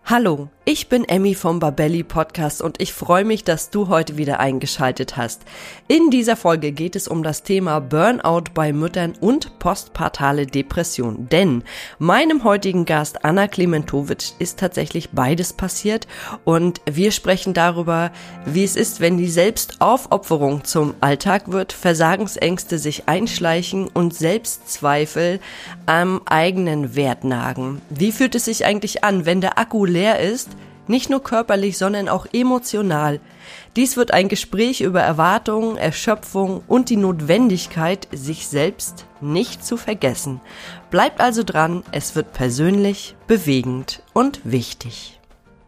Hallo, ich bin Emmy vom Babelli Podcast und ich freue mich, dass du heute wieder eingeschaltet hast. In dieser Folge geht es um das Thema Burnout bei Müttern und postpartale Depression. Denn meinem heutigen Gast Anna Klementowitsch ist tatsächlich beides passiert und wir sprechen darüber, wie es ist, wenn die Selbstaufopferung zum Alltag wird, Versagensängste sich einschleichen und Selbstzweifel am eigenen Wert nagen. Wie fühlt es sich eigentlich an, wenn der Akku leer ist? Nicht nur körperlich, sondern auch emotional. Dies wird ein Gespräch über Erwartungen, Erschöpfung und die Notwendigkeit, sich selbst nicht zu vergessen. Bleibt also dran, es wird persönlich, bewegend und wichtig.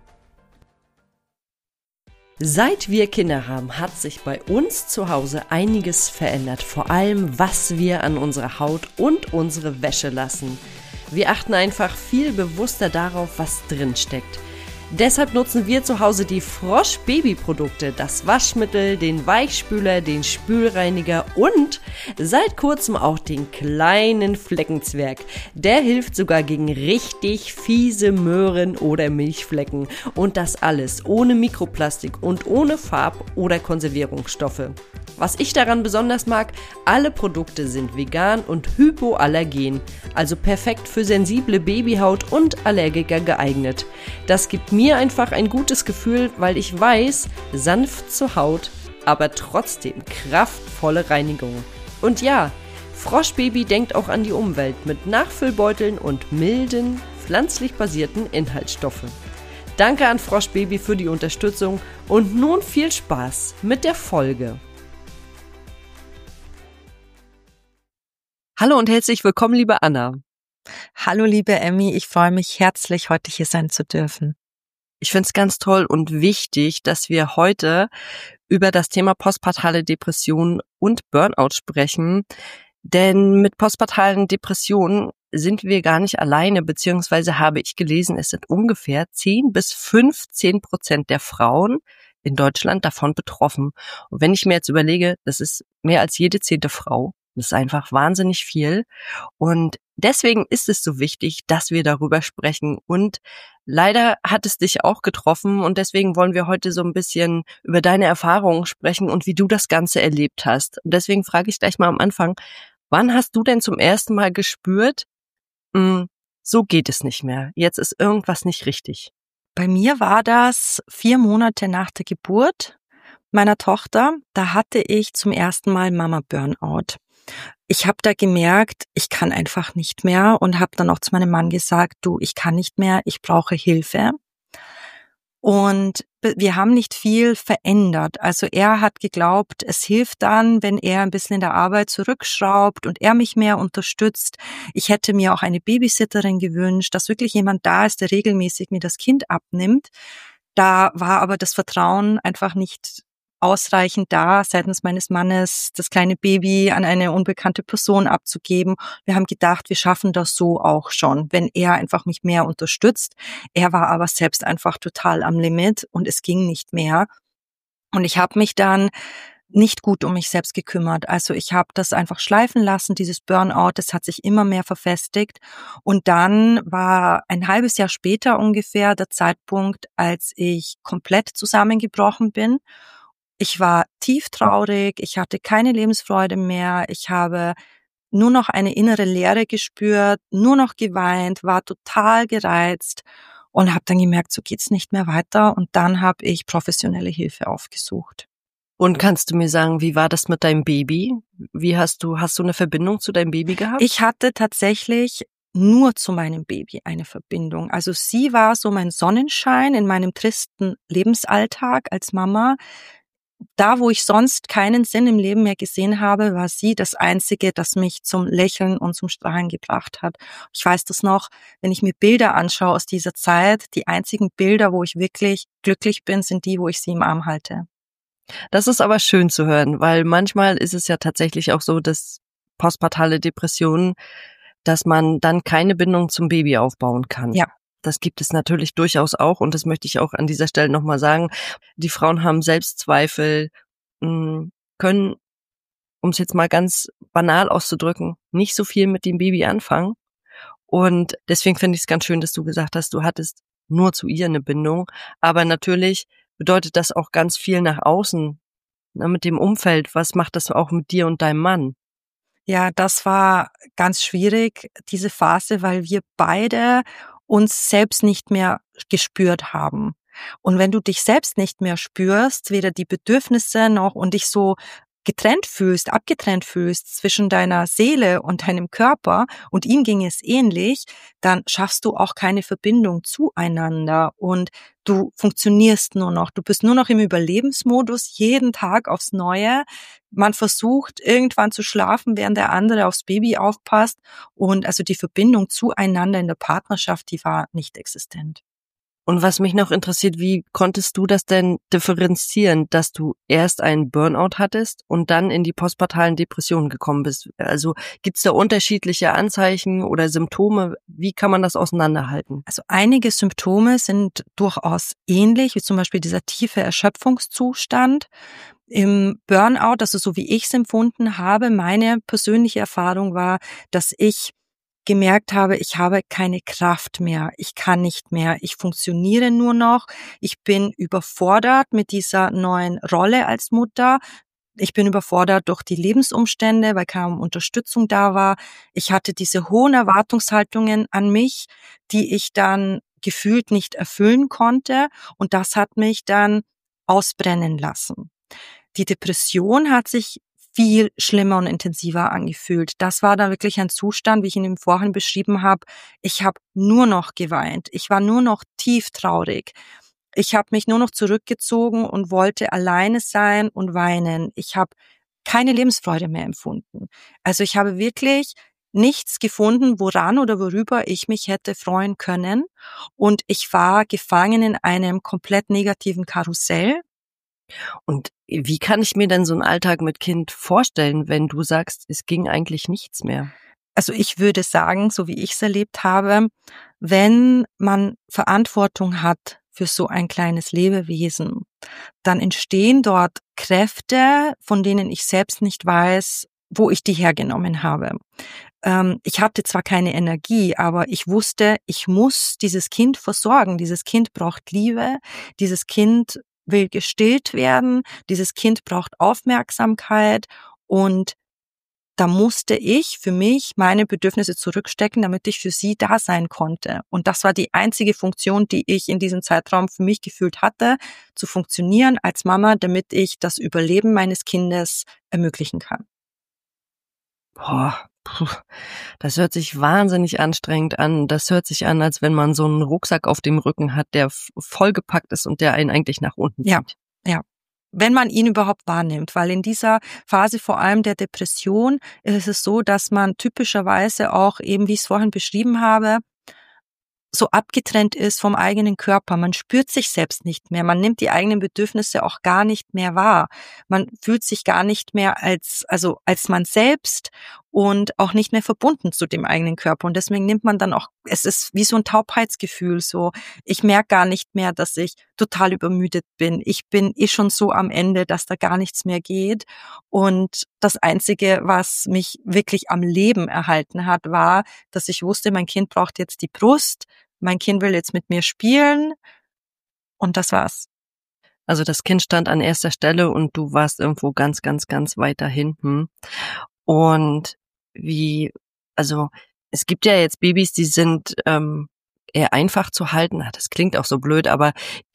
Seit wir Kinder haben, hat sich bei uns zu Hause einiges verändert. Vor allem, was wir an unserer Haut und unsere Wäsche lassen. Wir achten einfach viel bewusster darauf, was drin steckt. Deshalb nutzen wir zu Hause die Frosch-Baby-Produkte, das Waschmittel, den Weichspüler, den Spülreiniger und seit kurzem auch den kleinen Fleckenzwerg. Der hilft sogar gegen richtig fiese Möhren oder Milchflecken. Und das alles ohne Mikroplastik und ohne Farb- oder Konservierungsstoffe. Was ich daran besonders mag, alle Produkte sind vegan und hypoallergen, also perfekt für sensible Babyhaut und Allergiker geeignet. Das gibt mir einfach ein gutes Gefühl, weil ich weiß, sanft zur Haut, aber trotzdem kraftvolle Reinigung. Und ja, Froschbaby denkt auch an die Umwelt mit Nachfüllbeuteln und milden, pflanzlich basierten Inhaltsstoffen. Danke an Froschbaby für die Unterstützung und nun viel Spaß mit der Folge. Hallo und herzlich willkommen, liebe Anna. Hallo, liebe Emmy, ich freue mich herzlich, heute hier sein zu dürfen. Ich finde es ganz toll und wichtig, dass wir heute über das Thema postpartale Depression und Burnout sprechen, denn mit postpartalen Depressionen sind wir gar nicht alleine, beziehungsweise habe ich gelesen, es sind ungefähr 10-15% der Frauen in Deutschland davon betroffen. Und wenn ich mir jetzt überlege, das ist mehr als jede 10. Frau, das ist einfach wahnsinnig viel und deswegen ist es so wichtig, dass wir darüber sprechen und leider hat es dich auch getroffen und deswegen wollen wir heute so ein bisschen über deine Erfahrungen sprechen und wie du das Ganze erlebt hast. Und deswegen frage ich gleich mal am Anfang, wann hast du denn zum ersten Mal gespürt, so geht es nicht mehr, jetzt ist irgendwas nicht richtig? Bei mir war das 4 Monate nach der Geburt meiner Tochter. Da hatte ich zum ersten Mal Mama-Burnout. Ich habe da gemerkt, ich kann einfach nicht mehr und habe dann auch zu meinem Mann gesagt, du, ich kann nicht mehr, ich brauche Hilfe. Und wir haben nicht viel verändert. Also er hat geglaubt, es hilft dann, wenn er ein bisschen in der Arbeit zurückschraubt und er mich mehr unterstützt. Ich hätte mir auch eine Babysitterin gewünscht, dass wirklich jemand da ist, der regelmäßig mir das Kind abnimmt. Da war aber das Vertrauen einfach nicht ausreichend da, seitens meines Mannes das kleine Baby an eine unbekannte Person abzugeben. Wir haben gedacht, wir schaffen das so auch schon, wenn er einfach mich mehr unterstützt. Er war aber selbst einfach total am Limit und es ging nicht mehr. Und ich habe mich dann nicht gut um mich selbst gekümmert. Also ich habe das einfach schleifen lassen, dieses Burnout, das hat sich immer mehr verfestigt. Und dann war ein halbes Jahr später ungefähr der Zeitpunkt, als ich komplett zusammengebrochen bin. Ich war tief traurig, ich hatte keine Lebensfreude mehr, ich habe nur noch eine innere Leere gespürt, nur noch geweint, war total gereizt und habe dann gemerkt, so geht's nicht mehr weiter. Und dann habe ich professionelle Hilfe aufgesucht. Und kannst du mir sagen, wie war das mit deinem Baby? Hast du eine Verbindung zu deinem Baby gehabt? Ich hatte tatsächlich nur zu meinem Baby eine Verbindung. Also sie war so mein Sonnenschein in meinem tristen Lebensalltag als Mama. Da, wo ich sonst keinen Sinn im Leben mehr gesehen habe, war sie das Einzige, das mich zum Lächeln und zum Strahlen gebracht hat. Ich weiß das noch, wenn ich mir Bilder anschaue aus dieser Zeit, die einzigen Bilder, wo ich wirklich glücklich bin, sind die, wo ich sie im Arm halte. Das ist aber schön zu hören, weil manchmal ist es ja tatsächlich auch so, dass postpartale Depressionen, dass man dann keine Bindung zum Baby aufbauen kann. Ja. Das gibt es natürlich durchaus auch und das möchte ich auch an dieser Stelle nochmal sagen. Die Frauen haben Selbstzweifel, können, um es jetzt mal ganz banal auszudrücken, nicht so viel mit dem Baby anfangen. Und deswegen finde ich es ganz schön, dass du gesagt hast, du hattest nur zu ihr eine Bindung. Aber natürlich bedeutet das auch ganz viel nach außen, ne, mit dem Umfeld. Was macht das auch mit dir und deinem Mann? Ja, das war ganz schwierig, diese Phase, weil wir beide uns selbst nicht mehr gespürt haben. Und wenn du dich selbst nicht mehr spürst, weder die Bedürfnisse noch und dich so getrennt fühlst, abgetrennt fühlst zwischen deiner Seele und deinem Körper und ihm ging es ähnlich, dann schaffst du auch keine Verbindung zueinander und du funktionierst nur noch. Du bist nur noch im Überlebensmodus, jeden Tag aufs Neue. Man versucht irgendwann zu schlafen, während der andere aufs Baby aufpasst und also die Verbindung zueinander in der Partnerschaft, die war nicht existent. Und was mich noch interessiert, wie konntest du das denn differenzieren, dass du erst einen Burnout hattest und dann in die postpartalen Depressionen gekommen bist? Also gibt's da unterschiedliche Anzeichen oder Symptome? Wie kann man das auseinanderhalten? Also einige Symptome sind durchaus ähnlich, wie zum Beispiel dieser tiefe Erschöpfungszustand. Im Burnout, also so wie ich es empfunden habe, meine persönliche Erfahrung war, dass ich gemerkt habe, ich habe keine Kraft mehr, ich kann nicht mehr, ich funktioniere nur noch, ich bin überfordert mit dieser neuen Rolle als Mutter, ich bin überfordert durch die Lebensumstände, weil kaum Unterstützung da war. Ich hatte diese hohen Erwartungshaltungen an mich, die ich dann gefühlt nicht erfüllen konnte und das hat mich dann ausbrennen lassen. Die Depression hat sich viel schlimmer und intensiver angefühlt. Das war dann wirklich ein Zustand, wie ich ihn im Vorhin beschrieben habe. Ich habe nur noch geweint. Ich war nur noch tief traurig. Ich habe mich nur noch zurückgezogen und wollte alleine sein und weinen. Ich habe keine Lebensfreude mehr empfunden. Also ich habe wirklich nichts gefunden, woran oder worüber ich mich hätte freuen können. Und ich war gefangen in einem komplett negativen Karussell. Und wie kann ich mir denn so einen Alltag mit Kind vorstellen, wenn du sagst, es ging eigentlich nichts mehr? Also ich würde sagen, so wie ich es erlebt habe, wenn man Verantwortung hat für so ein kleines Lebewesen, dann entstehen dort Kräfte, von denen ich selbst nicht weiß, wo ich die hergenommen habe. Ich hatte zwar keine Energie, aber ich wusste, ich muss dieses Kind versorgen. Dieses Kind braucht Liebe, dieses Kind will gestillt werden, dieses Kind braucht Aufmerksamkeit und da musste ich für mich meine Bedürfnisse zurückstecken, damit ich für sie da sein konnte. Und das war die einzige Funktion, die ich in diesem Zeitraum für mich gefühlt hatte, zu funktionieren als Mama, damit ich das Überleben meines Kindes ermöglichen kann. Boah, das hört sich wahnsinnig anstrengend an. Das hört sich an, als wenn man so einen Rucksack auf dem Rücken hat, der vollgepackt ist und der einen eigentlich nach unten zieht. Ja, ja. Wenn man ihn überhaupt wahrnimmt, weil in dieser Phase vor allem der Depression ist es so, dass man typischerweise auch eben, wie ich es vorhin beschrieben habe, so abgetrennt ist vom eigenen Körper. Man spürt sich selbst nicht mehr. Man nimmt die eigenen Bedürfnisse auch gar nicht mehr wahr. Man fühlt sich gar nicht mehr als man selbst und auch nicht mehr verbunden zu dem eigenen Körper. Und deswegen nimmt man dann auch, es ist wie so ein Taubheitsgefühl, so. Ich merke gar nicht mehr, dass ich total übermüdet bin. Ich bin schon so am Ende, dass da gar nichts mehr geht. Und das Einzige, was mich wirklich am Leben erhalten hat, war, dass ich wusste, mein Kind braucht jetzt die Brust, mein Kind will jetzt mit mir spielen und das war's. Also das Kind stand an erster Stelle und du warst irgendwo ganz, ganz, ganz weit da hinten. Und also es gibt ja jetzt Babys, die sind eher einfach zu halten. Das klingt auch so blöd, aber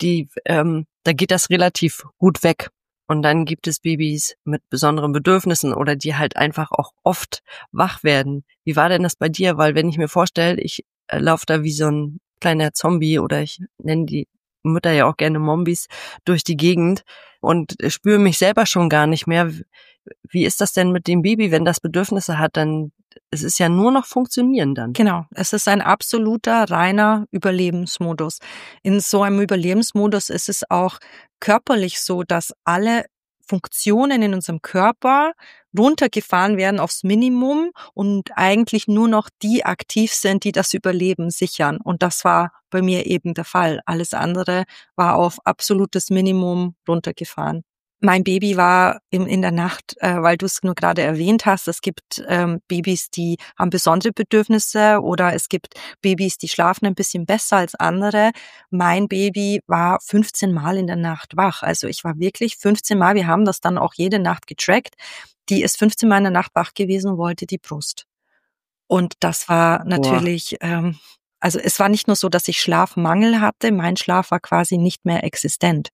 da geht das relativ gut weg. Und dann gibt es Babys mit besonderen Bedürfnissen oder die halt einfach auch oft wach werden. Wie war denn das bei dir? Weil wenn ich mir vorstelle, ich laufe da wie so ein kleiner Zombie oder ich nenne die Mütter ja auch gerne Mombies durch die Gegend und spüre mich selber schon gar nicht mehr. Wie ist das denn mit dem Baby, wenn das Bedürfnisse hat? Dann es ist ja nur noch funktionieren dann. Genau, es ist ein absoluter, reiner Überlebensmodus. In so einem Überlebensmodus ist es auch körperlich so, dass alle Funktionen in unserem Körper runtergefahren werden aufs Minimum und eigentlich nur noch die aktiv sind, die das Überleben sichern. Und das war bei mir eben der Fall. Alles andere war auf absolutes Minimum runtergefahren. Mein Baby war in der Nacht, weil du es nur gerade erwähnt hast, es gibt Babys, die haben besondere Bedürfnisse oder es gibt Babys, die schlafen ein bisschen besser als andere. Mein Baby war 15 Mal in der Nacht wach. Also ich war wirklich 15 Mal, wir haben das dann auch jede Nacht getrackt, die ist 15 Mal in der Nacht wach gewesen und wollte die Brust. Und das war Boah. natürlich, also es war nicht nur so, dass ich Schlafmangel hatte, mein Schlaf war quasi nicht mehr existent.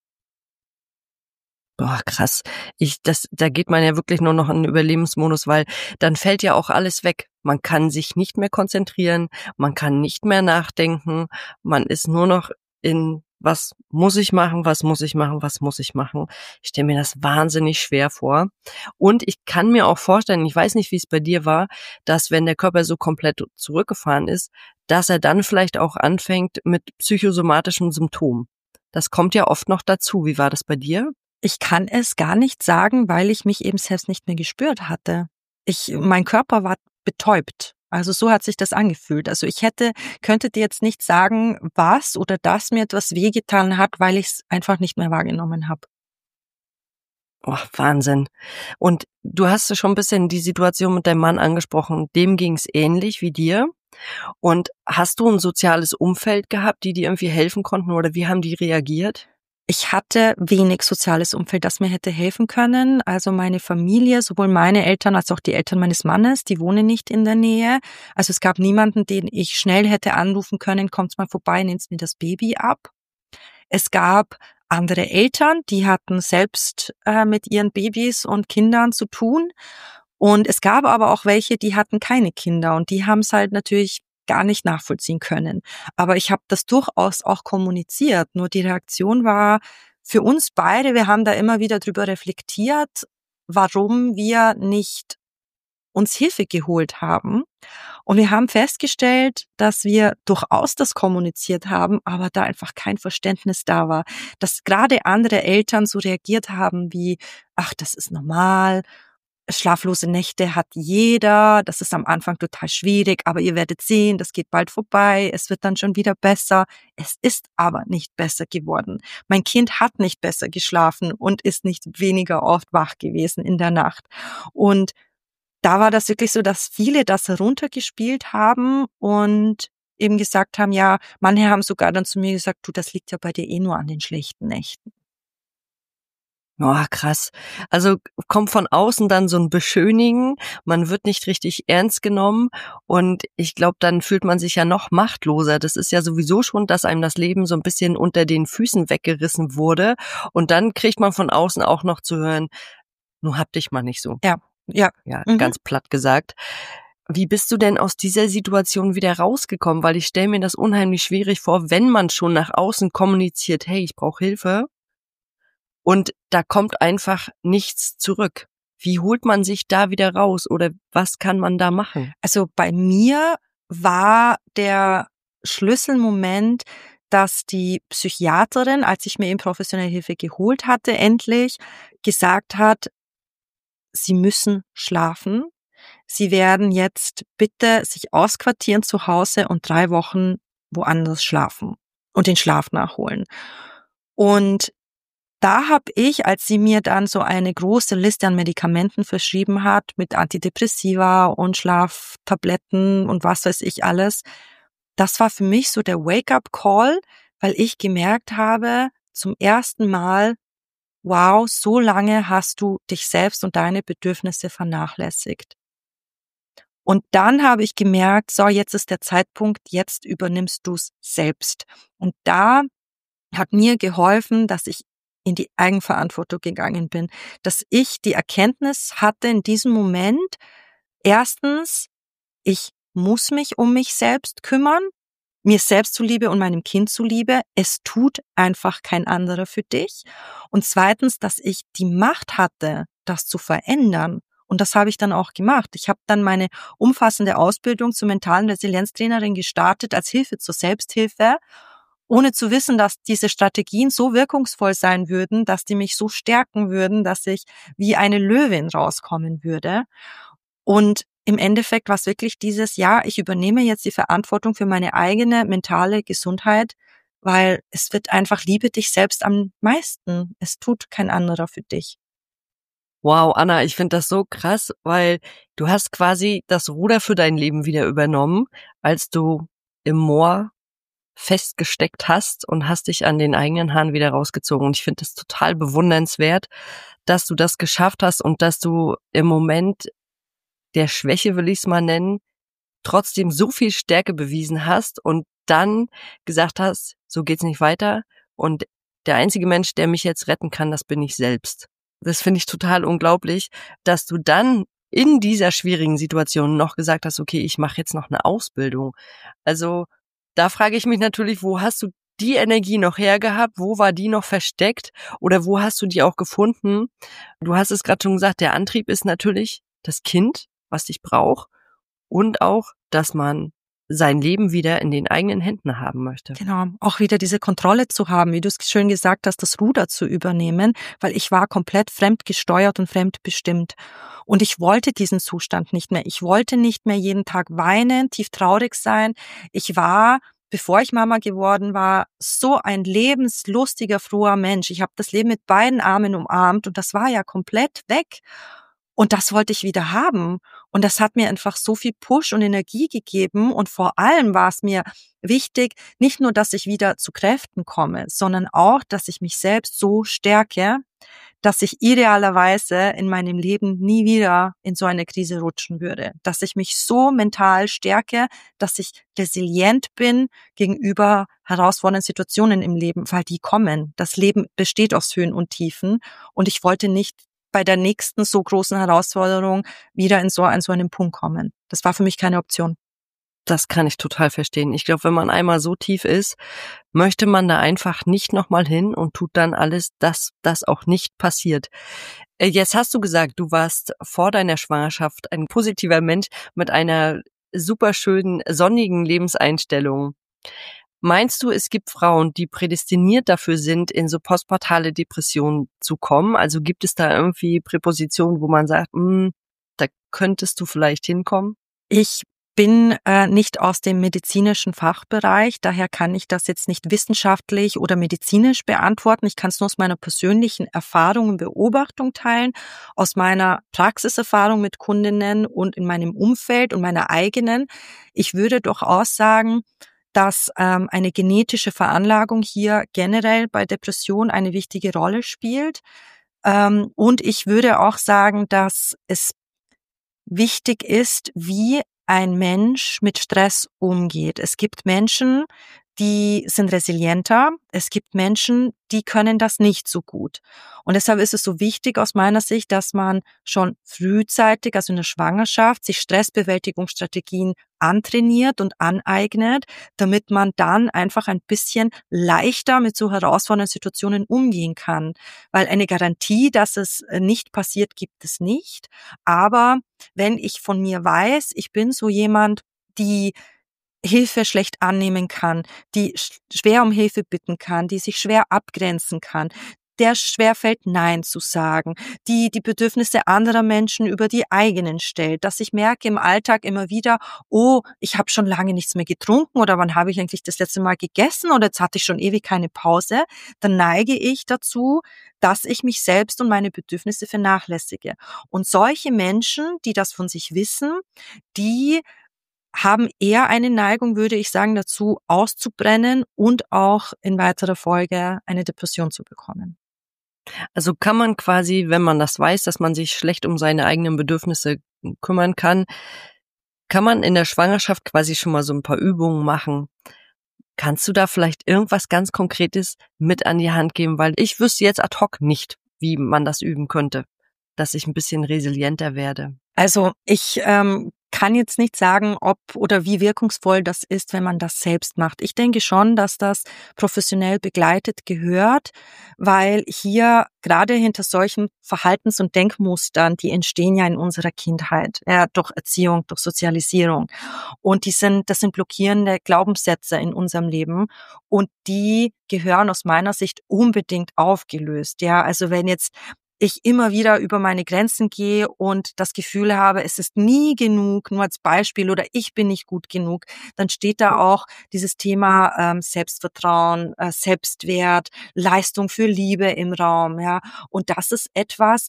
Boah, krass. Da geht man ja wirklich nur noch in den Überlebensmodus, weil dann fällt ja auch alles weg. Man kann sich nicht mehr konzentrieren, man kann nicht mehr nachdenken, man ist nur noch in was muss ich machen, was muss ich machen, was muss ich machen. Ich stelle mir das wahnsinnig schwer vor. Und ich kann mir auch vorstellen, ich weiß nicht, wie es bei dir war, dass wenn der Körper so komplett zurückgefahren ist, dass er dann vielleicht auch anfängt mit psychosomatischen Symptomen. Das kommt ja oft noch dazu. Wie war das bei dir? Ich kann es gar nicht sagen, weil ich mich eben selbst nicht mehr gespürt hatte. Mein Körper war betäubt. Also so hat sich das angefühlt. Also könnte dir jetzt nicht sagen, was oder dass mir etwas wehgetan hat, weil ich es einfach nicht mehr wahrgenommen habe. Oh, Wahnsinn. Und du hast ja schon ein bisschen die Situation mit deinem Mann angesprochen. Dem ging's ähnlich wie dir. Und hast du ein soziales Umfeld gehabt, die dir irgendwie helfen konnten oder wie haben die reagiert? Ich hatte wenig soziales Umfeld, das mir hätte helfen können. Also meine Familie, sowohl meine Eltern als auch die Eltern meines Mannes, die wohnen nicht in der Nähe. Also es gab niemanden, den ich schnell hätte anrufen können, kommt mal vorbei, nehmt mir das Baby ab. Es gab andere Eltern, die hatten selbst mit ihren Babys und Kindern zu tun. Und es gab aber auch welche, die hatten keine Kinder und die haben es halt natürlich gar nicht nachvollziehen können. Aber ich habe das durchaus auch kommuniziert. Nur die Reaktion war für uns beide, wir haben da immer wieder drüber reflektiert, warum wir nicht uns Hilfe geholt haben. Und wir haben festgestellt, dass wir durchaus das kommuniziert haben, aber da einfach kein Verständnis da war. Dass gerade andere Eltern so reagiert haben wie, ach, das ist normal, schlaflose Nächte hat jeder, das ist am Anfang total schwierig, aber ihr werdet sehen, das geht bald vorbei, es wird dann schon wieder besser. Es ist aber nicht besser geworden. Mein Kind hat nicht besser geschlafen und ist nicht weniger oft wach gewesen in der Nacht. Und da war das wirklich so, dass viele das heruntergespielt haben und eben gesagt haben, ja, manche haben sogar dann zu mir gesagt, du, das liegt ja bei dir eh nur an den schlechten Nächten. Oh, krass. Also kommt von außen dann so ein Beschönigen, man wird nicht richtig ernst genommen und ich glaube, dann fühlt man sich ja noch machtloser. Das ist ja sowieso schon, dass einem das Leben so ein bisschen unter den Füßen weggerissen wurde und dann kriegt man von außen auch noch zu hören: „Nu hab dich mal nicht so." Ja, ja. Ja, Mhm. ganz platt gesagt. Wie bist du denn aus dieser Situation wieder rausgekommen? Weil ich stelle mir das unheimlich schwierig vor, wenn man schon nach außen kommuniziert: „Hey, ich brauche Hilfe." Und da kommt einfach nichts zurück. Wie holt man sich da wieder raus oder was kann man da machen? Also bei mir war der Schlüsselmoment, dass die Psychiaterin, als ich mir eben professionelle Hilfe geholt hatte, endlich gesagt hat, Sie müssen schlafen. Sie werden jetzt bitte sich ausquartieren zu Hause und 3 Wochen woanders schlafen und den Schlaf nachholen. Und da habe ich, als sie mir dann so eine große Liste an Medikamenten verschrieben hat, mit Antidepressiva und Schlaftabletten und was weiß ich alles, das war für mich so der Wake-up-Call, weil ich gemerkt habe, zum ersten Mal, wow, so lange hast du dich selbst und deine Bedürfnisse vernachlässigt. Und dann habe ich gemerkt, so, jetzt ist der Zeitpunkt, jetzt übernimmst du's selbst. Und da hat mir geholfen, dass ich in die Eigenverantwortung gegangen bin, dass ich die Erkenntnis hatte in diesem Moment, erstens, ich muss mich um mich selbst kümmern, mir selbst zuliebe und meinem Kind zuliebe. Es tut einfach kein anderer für dich. Und zweitens, dass ich die Macht hatte, das zu verändern. Und das habe ich dann auch gemacht. Ich habe dann meine umfassende Ausbildung zur mentalen Resilienztrainerin gestartet als Hilfe zur Selbsthilfe, ohne zu wissen, dass diese Strategien so wirkungsvoll sein würden, dass die mich so stärken würden, dass ich wie eine Löwin rauskommen würde. Und im Endeffekt war es wirklich dieses Jahr, ich übernehme jetzt die Verantwortung für meine eigene mentale Gesundheit, weil es wird einfach, liebe dich selbst am meisten. Es tut kein anderer für dich. Wow, Anna, ich finde das so krass, weil du hast quasi das Ruder für dein Leben wieder übernommen, als du im Moor festgesteckt hast und hast dich an den eigenen Haaren wieder rausgezogen. Und ich finde das total bewundernswert, dass du das geschafft hast und dass du im Moment der Schwäche, will ich es mal nennen, trotzdem so viel Stärke bewiesen hast und dann gesagt hast, so geht's nicht weiter und der einzige Mensch, der mich jetzt retten kann, das bin ich selbst. Das finde ich total unglaublich, dass du dann in dieser schwierigen Situation noch gesagt hast, okay, ich mache jetzt noch eine Ausbildung. Also da frage ich mich natürlich, wo hast du die Energie noch hergehabt? Wo war die noch versteckt? Oder wo hast du die auch gefunden? Du hast es gerade schon gesagt, der Antrieb ist natürlich das Kind, was dich braucht und auch, dass man sein Leben wieder in den eigenen Händen haben möchte. Genau, auch wieder diese Kontrolle zu haben, wie du es schön gesagt hast, das Ruder zu übernehmen, weil ich war komplett fremdgesteuert und fremdbestimmt. Und ich wollte diesen Zustand nicht mehr. Ich wollte nicht mehr jeden Tag weinen, tief traurig sein. Ich war, bevor ich Mama geworden war, so ein lebenslustiger, froher Mensch. Ich habe das Leben mit beiden Armen umarmt und das war ja komplett weg. Und das wollte ich wieder haben. Und das hat mir einfach so viel Push und Energie gegeben. Und vor allem war es mir wichtig, nicht nur, dass ich wieder zu Kräften komme, sondern auch, dass ich mich selbst so stärke, dass ich idealerweise in meinem Leben nie wieder in so eine Krise rutschen würde. Dass ich mich so mental stärke, dass ich resilient bin gegenüber herausfordernden Situationen im Leben, weil die kommen. Das Leben besteht aus Höhen und Tiefen. Und ich wollte nicht bei der nächsten so großen Herausforderung wieder in so einen Punkt kommen. Das war für mich keine Option. Das kann ich total verstehen. Ich glaube, wenn man einmal so tief ist, möchte man da einfach nicht nochmal hin und tut dann alles, dass das auch nicht passiert. Jetzt hast du gesagt, du warst vor deiner Schwangerschaft ein positiver Mensch mit einer superschönen, sonnigen Lebenseinstellung. Meinst du, es gibt Frauen, die prädestiniert dafür sind, in so postpartale Depressionen zu kommen? Also gibt es da irgendwie Präpositionen, wo man sagt, da könntest du vielleicht hinkommen? Ich bin nicht aus dem medizinischen Fachbereich, daher kann ich das jetzt nicht wissenschaftlich oder medizinisch beantworten. Ich kann es nur aus meiner persönlichen Erfahrung und Beobachtung teilen, aus meiner Praxiserfahrung mit Kundinnen und in meinem Umfeld und meiner eigenen. Ich würde durchaus sagen, dass eine genetische Veranlagung hier generell bei Depression eine wichtige Rolle spielt. Und ich würde auch sagen, dass es wichtig ist, wie ein Mensch mit Stress umgeht. Es gibt Menschen, die sind resilienter. Es gibt Menschen, die können das nicht so gut. Und deshalb ist es so wichtig aus meiner Sicht, dass man schon frühzeitig, also in der Schwangerschaft, sich Stressbewältigungsstrategien antrainiert und aneignet, damit man dann einfach ein bisschen leichter mit so herausfordernden Situationen umgehen kann. Weil eine Garantie, dass es nicht passiert, gibt es nicht. Aber wenn ich von mir weiß, ich bin so jemand, die Hilfe schlecht annehmen kann, die schwer um Hilfe bitten kann, die sich schwer abgrenzen kann, der schwer fällt, Nein zu sagen, die Bedürfnisse anderer Menschen über die eigenen stellt, dass ich merke im Alltag immer wieder, oh, ich habe schon lange nichts mehr getrunken oder wann habe ich eigentlich das letzte Mal gegessen oder jetzt hatte ich schon ewig keine Pause, dann neige ich dazu, dass ich mich selbst und meine Bedürfnisse vernachlässige. Und solche Menschen, die das von sich wissen, die haben eher eine Neigung, würde ich sagen, dazu auszubrennen und auch in weiterer Folge eine Depression zu bekommen. Also kann man quasi, wenn man das weiß, dass man sich schlecht um seine eigenen Bedürfnisse kümmern kann man in der Schwangerschaft quasi schon mal so ein paar Übungen machen. Kannst du da vielleicht irgendwas ganz Konkretes mit an die Hand geben? Weil ich wüsste jetzt ad hoc nicht, wie man das üben könnte, dass ich ein bisschen resilienter werde. Also ich kann jetzt nicht sagen, ob oder wie wirkungsvoll das ist, wenn man das selbst macht. Ich denke schon, dass das professionell begleitet gehört, weil hier gerade hinter solchen Verhaltens- und Denkmustern, die entstehen ja in unserer Kindheit, ja, durch Erziehung, durch Sozialisierung. Und das sind blockierende Glaubenssätze in unserem Leben und die gehören aus meiner Sicht unbedingt aufgelöst. Ja, also wenn jetzt ich immer wieder über meine Grenzen gehe und das Gefühl habe, es ist nie genug, nur als Beispiel, oder ich bin nicht gut genug, dann steht da auch dieses Thema Selbstvertrauen, Selbstwert, Leistung für Liebe im Raum, ja. Und das ist etwas,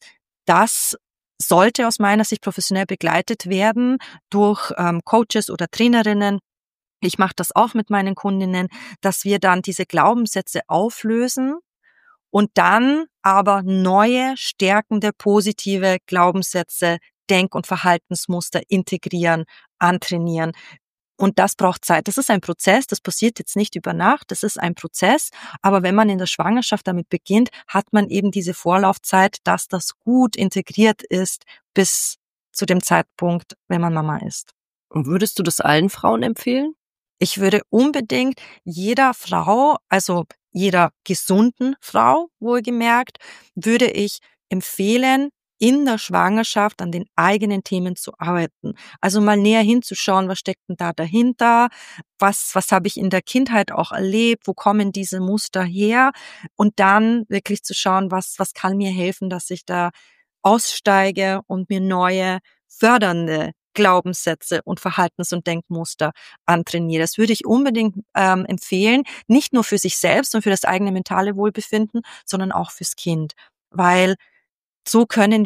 das sollte aus meiner Sicht professionell begleitet werden durch Coaches oder Trainerinnen. Ich mache das auch mit meinen Kundinnen, dass wir dann diese Glaubenssätze auflösen und dann aber neue, stärkende, positive Glaubenssätze, Denk- und Verhaltensmuster integrieren, antrainieren. Und das braucht Zeit. Das ist ein Prozess, das passiert jetzt nicht über Nacht, das ist ein Prozess. Aber wenn man in der Schwangerschaft damit beginnt, hat man eben diese Vorlaufzeit, dass das gut integriert ist bis zu dem Zeitpunkt, wenn man Mama ist. Und würdest du das allen Frauen empfehlen? Ich würde unbedingt jeder Frau, also jeder gesunden Frau, wohlgemerkt, würde ich empfehlen, in der Schwangerschaft an den eigenen Themen zu arbeiten. Also mal näher hinzuschauen, was steckt denn da dahinter? Was habe ich in der Kindheit auch erlebt? Wo kommen diese Muster her? Und dann wirklich zu schauen, was kann mir helfen, dass ich da aussteige und mir neue, fördernde Glaubenssätze und Verhaltens- und Denkmuster antrainiere. Das würde ich unbedingt empfehlen, nicht nur für sich selbst und für das eigene mentale Wohlbefinden, sondern auch fürs Kind. Weil so können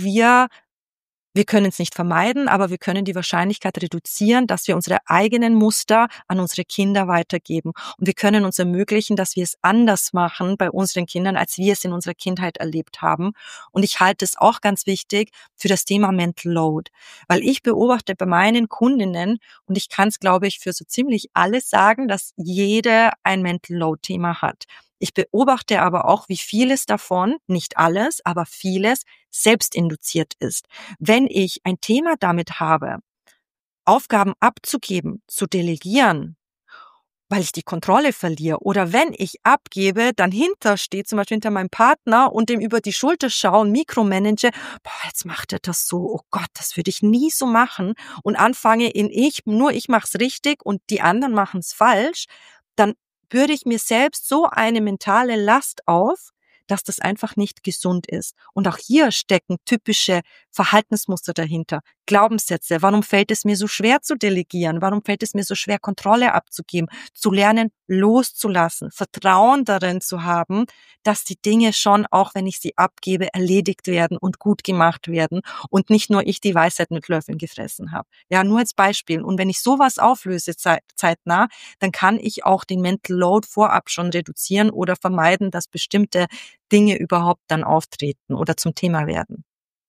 wir können es nicht vermeiden, aber wir können die Wahrscheinlichkeit reduzieren, dass wir unsere eigenen Muster an unsere Kinder weitergeben. Und wir können uns ermöglichen, dass wir es anders machen bei unseren Kindern, als wir es in unserer Kindheit erlebt haben. Und ich halte es auch ganz wichtig für das Thema Mental Load. Weil ich beobachte bei meinen Kundinnen, und ich kann es, glaube ich, für so ziemlich alles sagen, dass jede ein Mental Load-Thema hat. Ich beobachte aber auch, wie vieles davon, nicht alles, aber vieles, selbstinduziert ist. Wenn ich ein Thema damit habe, Aufgaben abzugeben, zu delegieren, weil ich die Kontrolle verliere, oder wenn ich abgebe, dann hinterstehe, zum Beispiel hinter meinem Partner und dem über die Schulter schaue und micromanage, jetzt macht er das so, oh Gott, das würde ich nie so machen, und anfange nur ich mache es richtig und die anderen machen es falsch, dann bürde ich mir selbst so eine mentale Last auf, dass das einfach nicht gesund ist. Und auch hier stecken typische Verhaltensmuster dahinter, Glaubenssätze. Warum fällt es mir so schwer zu delegieren? Warum fällt es mir so schwer, Kontrolle abzugeben? Zu lernen, loszulassen, Vertrauen darin zu haben, dass die Dinge schon, auch wenn ich sie abgebe, erledigt werden und gut gemacht werden und nicht nur ich die Weisheit mit Löffeln gefressen habe. Ja, nur als Beispiel. Und wenn ich sowas auflöse zeitnah, dann kann ich auch den Mental Load vorab schon reduzieren oder vermeiden, dass bestimmte Dinge überhaupt dann auftreten oder zum Thema werden.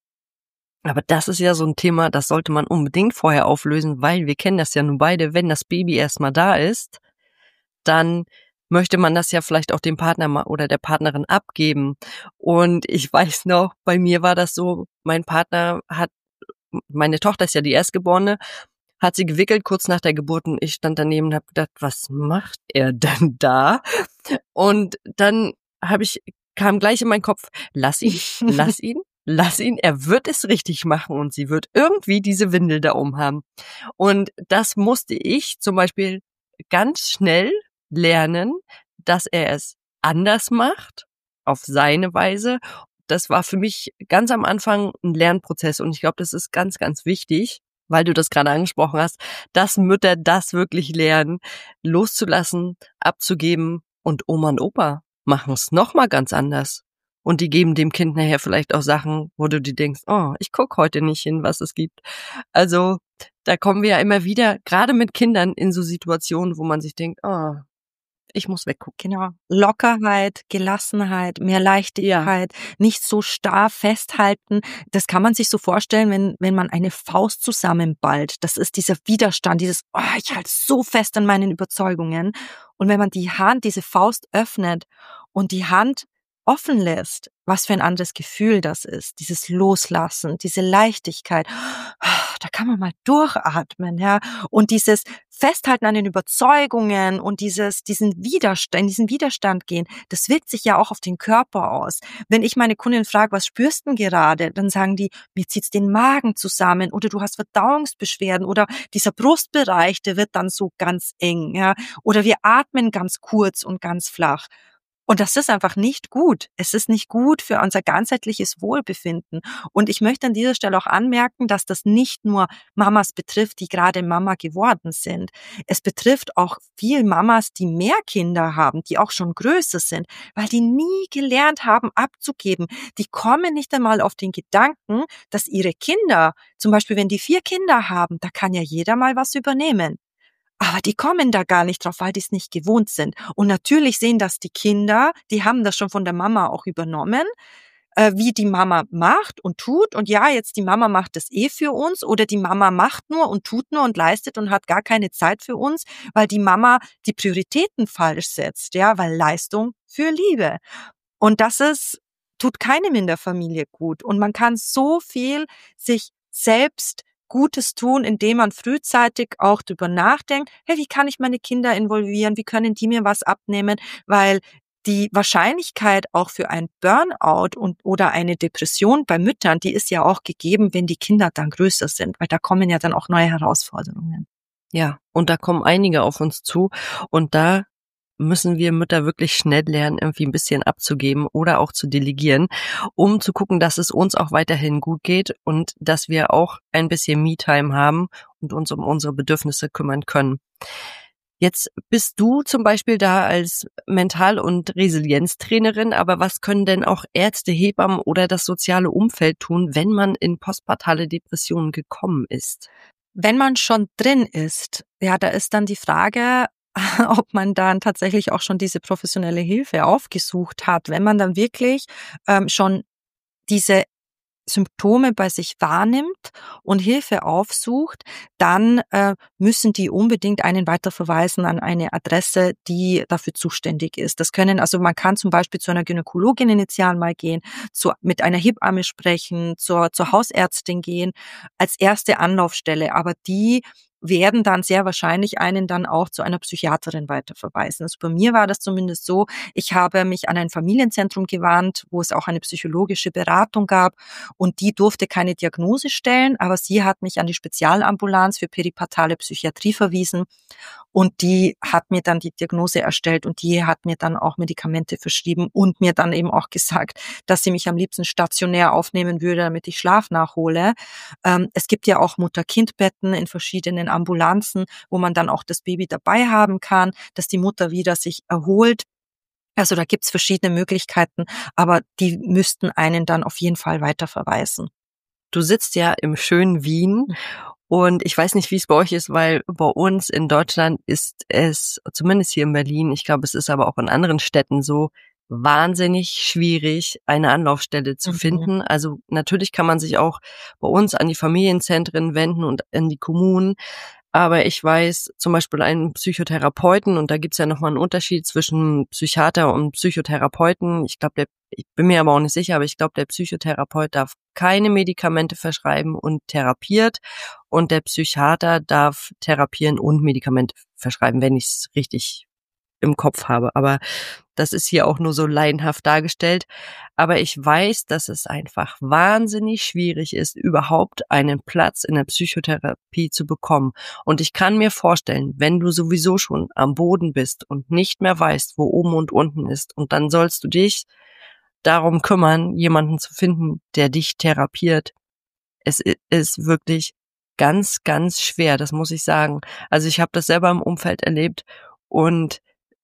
Aber das ist ja so ein Thema, das sollte man unbedingt vorher auflösen, weil wir kennen das ja nun beide, wenn das Baby erstmal da ist, dann möchte man das ja vielleicht auch dem Partner oder der Partnerin abgeben. Und ich weiß noch, bei mir war das so, meine Tochter ist ja die Erstgeborene, hat sie gewickelt kurz nach der Geburt und ich stand daneben und habe gedacht, was macht er denn da? Und dann kam gleich in meinen Kopf, lass ihn, er wird es richtig machen und sie wird irgendwie diese Windel da haben. Und das musste ich zum Beispiel ganz schnell lernen, dass er es anders macht, auf seine Weise. Das war für mich ganz am Anfang ein Lernprozess und ich glaube, das ist ganz, ganz wichtig, weil du das gerade angesprochen hast, dass Mütter das wirklich lernen, loszulassen, abzugeben, und Oma und Opa machen es nochmal ganz anders. Und die geben dem Kind nachher vielleicht auch Sachen, wo du dir denkst, oh, ich guck heute nicht hin, was es gibt. Also da kommen wir ja immer wieder, gerade mit Kindern, in so Situationen, wo man sich denkt, oh, ich muss weggucken. Genau. Lockerheit, Gelassenheit, mehr Leichtigkeit, nicht so starr festhalten. Das kann man sich so vorstellen, wenn man eine Faust zusammenballt. Das ist dieser Widerstand, ich halte so fest an meinen Überzeugungen. Und wenn man diese Faust öffnet und die Hand offen lässt, was für ein anderes Gefühl das ist, dieses Loslassen, diese Leichtigkeit, da kann man mal durchatmen, ja, und dieses Festhalten an den Überzeugungen und diesen Widerstand gehen, das wirkt sich ja auch auf den Körper aus. Wenn ich meine Kundin frage, was spürst du denn gerade, dann sagen die, mir zieht's den Magen zusammen oder du hast Verdauungsbeschwerden oder dieser Brustbereich, der wird dann so ganz eng, ja, oder wir atmen ganz kurz und ganz flach. Und das ist einfach nicht gut. Es ist nicht gut für unser ganzheitliches Wohlbefinden. Und ich möchte an dieser Stelle auch anmerken, dass das nicht nur Mamas betrifft, die gerade Mama geworden sind. Es betrifft auch viel Mamas, die mehr Kinder haben, die auch schon größer sind, weil die nie gelernt haben, abzugeben. Die kommen nicht einmal auf den Gedanken, dass ihre Kinder, zum Beispiel wenn die 4 Kinder haben, da kann ja jeder mal was übernehmen. Aber die kommen da gar nicht drauf, weil die es nicht gewohnt sind. Und natürlich sehen das die Kinder, die haben das schon von der Mama auch übernommen, wie die Mama macht und tut. Und ja, jetzt die Mama macht es für uns oder die Mama macht nur und tut nur und leistet und hat gar keine Zeit für uns, weil die Mama die Prioritäten falsch setzt, ja, weil Leistung für Liebe. Und tut keinem in der Familie gut. Und man kann so viel sich selbst Gutes tun, indem man frühzeitig auch drüber nachdenkt, hey, wie kann ich meine Kinder involvieren? Wie können die mir was abnehmen? Weil die Wahrscheinlichkeit auch für ein Burnout oder eine Depression bei Müttern, die ist ja auch gegeben, wenn die Kinder dann größer sind, weil da kommen ja dann auch neue Herausforderungen. Ja, und da kommen einige auf uns zu und da müssen wir Mütter wirklich schnell lernen, irgendwie ein bisschen abzugeben oder auch zu delegieren, um zu gucken, dass es uns auch weiterhin gut geht und dass wir auch ein bisschen Me-Time haben und uns um unsere Bedürfnisse kümmern können. Jetzt bist du zum Beispiel da als Mental- und Resilienztrainerin, aber was können denn auch Ärzte, Hebammen oder das soziale Umfeld tun, wenn man in postpartale Depressionen gekommen ist? Wenn man schon drin ist, ja, da ist dann die Frage, ob man dann tatsächlich auch schon diese professionelle Hilfe aufgesucht hat. Wenn man dann wirklich schon diese Symptome bei sich wahrnimmt und Hilfe aufsucht, dann müssen die unbedingt einen weiterverweisen an eine Adresse, die dafür zuständig ist. Man kann zum Beispiel zu einer Gynäkologin initial mal gehen, mit einer Hebamme sprechen, zur Hausärztin gehen, als erste Anlaufstelle. Aber die werden dann sehr wahrscheinlich einen dann auch zu einer Psychiaterin weiterverweisen. Also bei mir war das zumindest so, ich habe mich an ein Familienzentrum gewandt, wo es auch eine psychologische Beratung gab und die durfte keine Diagnose stellen, aber sie hat mich an die Spezialambulanz für peripartale Psychiatrie verwiesen und die hat mir dann die Diagnose erstellt und die hat mir dann auch Medikamente verschrieben und mir dann eben auch gesagt, dass sie mich am liebsten stationär aufnehmen würde, damit ich Schlaf nachhole. Es gibt ja auch Mutter-Kind-Betten in verschiedenen Ambulanzen, wo man dann auch das Baby dabei haben kann, dass die Mutter wieder sich erholt. Also da gibt's verschiedene Möglichkeiten, aber die müssten einen dann auf jeden Fall weiterverweisen. Du sitzt ja im schönen Wien und ich weiß nicht, wie es bei euch ist, weil bei uns in Deutschland ist es, zumindest hier in Berlin, ich glaube, es ist aber auch in anderen Städten so, wahnsinnig schwierig, eine Anlaufstelle zu finden. Also natürlich kann man sich auch bei uns an die Familienzentren wenden und an die Kommunen. Aber ich weiß zum Beispiel einen Psychotherapeuten und da gibt's ja nochmal einen Unterschied zwischen Psychiater und Psychotherapeuten. Ich bin mir aber auch nicht sicher, aber ich glaube, der Psychotherapeut darf keine Medikamente verschreiben und therapiert und der Psychiater darf therapieren und Medikamente verschreiben, wenn ich es richtig im Kopf habe. Aber das ist hier auch nur so laienhaft dargestellt. Aber ich weiß, dass es einfach wahnsinnig schwierig ist, überhaupt einen Platz in der Psychotherapie zu bekommen. Und ich kann mir vorstellen, wenn du sowieso schon am Boden bist und nicht mehr weißt, wo oben und unten ist, und dann sollst du dich darum kümmern, jemanden zu finden, der dich therapiert. Es ist wirklich ganz, ganz schwer, das muss ich sagen. Also ich habe das selber im Umfeld erlebt und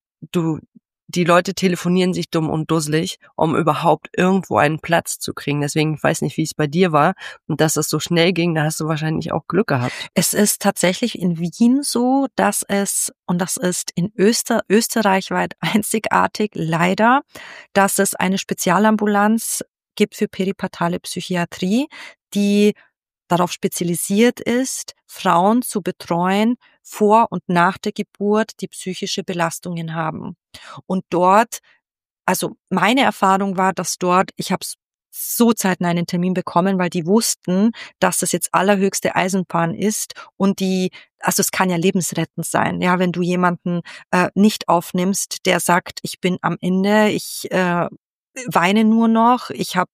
die Leute telefonieren sich dumm und dusselig, um überhaupt irgendwo einen Platz zu kriegen. Deswegen, ich weiß nicht, wie es bei dir war. Und dass es so schnell ging, da hast du wahrscheinlich auch Glück gehabt. Es ist tatsächlich in Wien so, und das ist in österreichweit einzigartig, leider, dass es eine Spezialambulanz gibt für peripartale Psychiatrie, die darauf spezialisiert ist, Frauen zu betreuen vor und nach der Geburt, die psychische Belastungen haben. Und dort, also meine Erfahrung war, dass ich habe so zeitnah einen Termin bekommen, weil die wussten, dass das jetzt allerhöchste Eisenbahn ist und also es kann ja lebensrettend sein, ja, wenn du jemanden nicht aufnimmst, der sagt, ich bin am Ende, ich weine nur noch, ich habe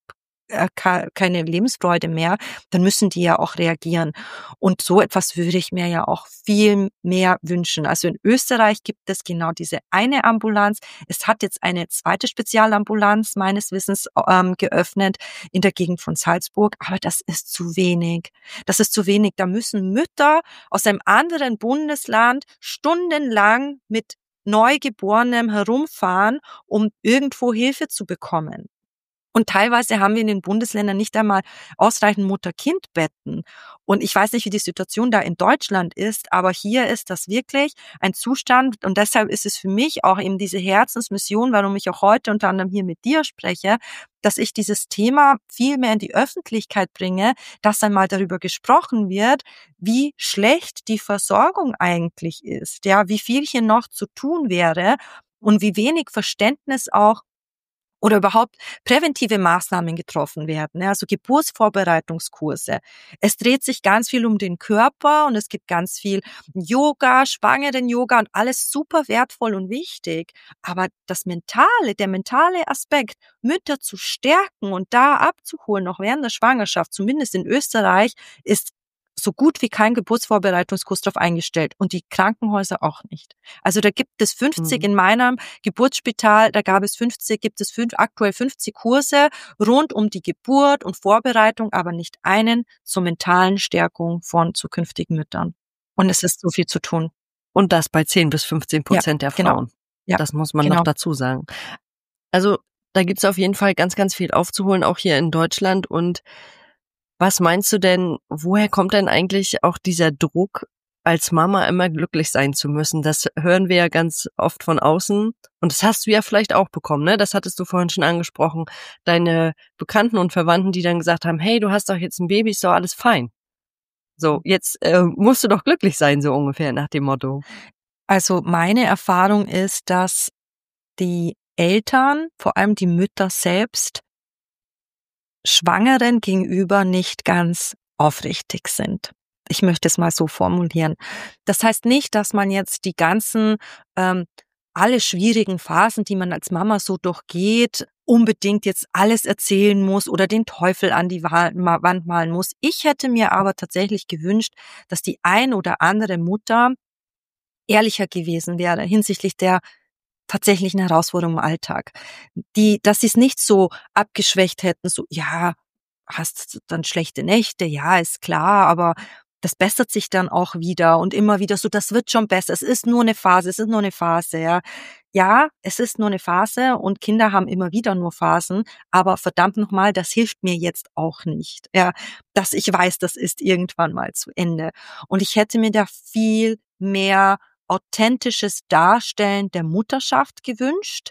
keine Lebensfreude mehr, dann müssen die ja auch reagieren. Und so etwas würde ich mir ja auch viel mehr wünschen. Also in Österreich gibt es genau diese eine Ambulanz. Es hat jetzt eine zweite Spezialambulanz meines Wissens geöffnet in der Gegend von Salzburg, aber das ist zu wenig. Das ist zu wenig. Da müssen Mütter aus einem anderen Bundesland stundenlang mit Neugeborenem herumfahren, um irgendwo Hilfe zu bekommen. Und teilweise haben wir in den Bundesländern nicht einmal ausreichend Mutter-Kind-Betten. Und ich weiß nicht, wie die Situation da in Deutschland ist, aber hier ist das wirklich ein Zustand. Und deshalb ist es für mich auch eben diese Herzensmission, warum ich auch heute unter anderem hier mit dir spreche, dass ich dieses Thema viel mehr in die Öffentlichkeit bringe, dass einmal darüber gesprochen wird, wie schlecht die Versorgung eigentlich ist, ja, wie viel hier noch zu tun wäre und wie wenig Verständnis auch oder überhaupt präventive Maßnahmen getroffen werden, also Geburtsvorbereitungskurse. Es dreht sich ganz viel um den Körper und es gibt ganz viel Yoga, Schwangeren-Yoga und alles super wertvoll und wichtig. Aber der mentale Aspekt, Mütter zu stärken und da abzuholen, noch während der Schwangerschaft, zumindest in Österreich, ist so gut wie kein Geburtsvorbereitungskurs drauf eingestellt und die Krankenhäuser auch nicht. Also da gibt es 50 in meinem Geburtsspital, gibt es aktuell 50 Kurse rund um die Geburt und Vorbereitung, aber nicht einen zur mentalen Stärkung von zukünftigen Müttern. Und es ist so viel zu tun. Und das bei 10-15% der genau. Frauen. Ja, das muss man genau. noch dazu sagen. Also da gibt's auf jeden Fall ganz, ganz viel aufzuholen, auch hier in Deutschland. Und was meinst du denn, woher kommt denn eigentlich auch dieser Druck, als Mama immer glücklich sein zu müssen? Das hören wir ja ganz oft von außen. Und das hast du ja vielleicht auch bekommen, ne? Das hattest du vorhin schon angesprochen. Deine Bekannten und Verwandten, die dann gesagt haben, hey, du hast doch jetzt ein Baby, ist doch alles fein. So, jetzt musst du doch glücklich sein, so ungefähr nach dem Motto. Also meine Erfahrung ist, dass die Eltern, vor allem die Mütter selbst, Schwangeren gegenüber nicht ganz aufrichtig sind. Ich möchte es mal so formulieren. Das heißt nicht, dass man jetzt die ganzen, alle schwierigen Phasen, die man als Mama so durchgeht, unbedingt jetzt alles erzählen muss oder den Teufel an die Wand malen muss. Ich hätte mir aber tatsächlich gewünscht, dass die ein oder andere Mutter ehrlicher gewesen wäre hinsichtlich der tatsächlichen Herausforderung im Alltag. Dass sie es nicht so abgeschwächt hätten, so, ja, hast dann schlechte Nächte, ja, ist klar, aber das bessert sich dann auch wieder und immer wieder so, das wird schon besser, es ist nur eine Phase, ja. Ja, es ist nur eine Phase und Kinder haben immer wieder nur Phasen, aber verdammt nochmal, das hilft mir jetzt auch nicht, ja, dass ich weiß, das ist irgendwann mal zu Ende. Und ich hätte mir da viel mehr authentisches Darstellen der Mutterschaft gewünscht,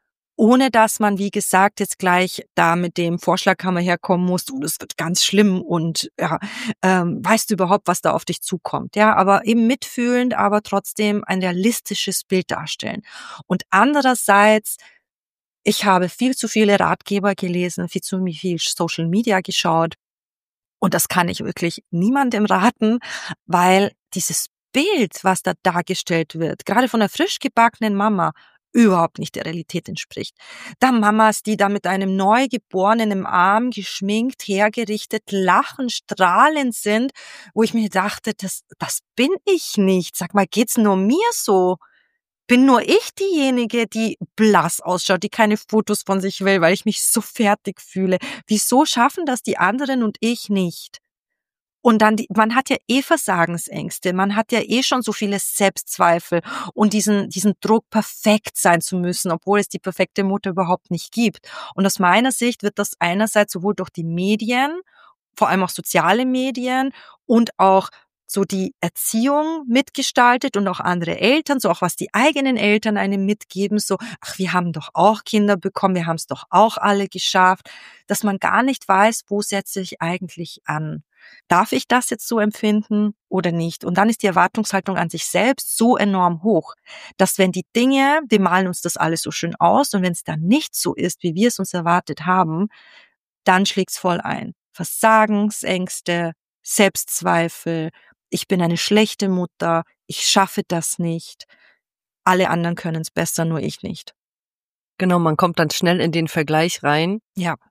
ohne dass man, wie gesagt, jetzt gleich da mit dem Vorschlaghammer herkommen muss, und es wird ganz schlimm und ja, weißt du überhaupt, was da auf dich zukommt? Ja, aber eben mitfühlend, aber trotzdem ein realistisches Bild darstellen. Und andererseits, ich habe viel zu viele Ratgeber gelesen, viel zu viel Social Media geschaut und das kann ich wirklich niemandem raten, weil dieses Bild, was da dargestellt wird, gerade von einer frisch gebackenen Mama, überhaupt nicht der Realität entspricht. Da Mamas, die da mit einem Neugeborenen im Arm geschminkt, hergerichtet, lachen, strahlend sind, wo ich mir dachte, das bin ich nicht. Sag mal, geht's nur mir so? Bin nur ich diejenige, die blass ausschaut, die keine Fotos von sich will, weil ich mich so fertig fühle? Wieso schaffen das die anderen und ich nicht? Und dann, man hat ja Versagensängste, man hat ja schon so viele Selbstzweifel und diesen Druck, perfekt sein zu müssen, obwohl es die perfekte Mutter überhaupt nicht gibt. Und aus meiner Sicht wird das einerseits sowohl durch die Medien, vor allem auch soziale Medien und auch so die Erziehung mitgestaltet und auch andere Eltern, so auch was die eigenen Eltern einem mitgeben, so, ach, wir haben doch auch Kinder bekommen, wir haben es doch auch alle geschafft, dass man gar nicht weiß, wo setze ich eigentlich an. Darf ich das jetzt so empfinden oder nicht? Und dann ist die Erwartungshaltung an sich selbst so enorm hoch, dass wenn die Dinge, wir malen uns das alles so schön aus und wenn es dann nicht so ist, wie wir es uns erwartet haben, dann schlägt's voll ein. Versagensängste, Selbstzweifel, ich bin eine schlechte Mutter, ich schaffe das nicht, alle anderen können es besser, nur ich nicht. Genau, man kommt dann schnell in den Vergleich rein. Ja.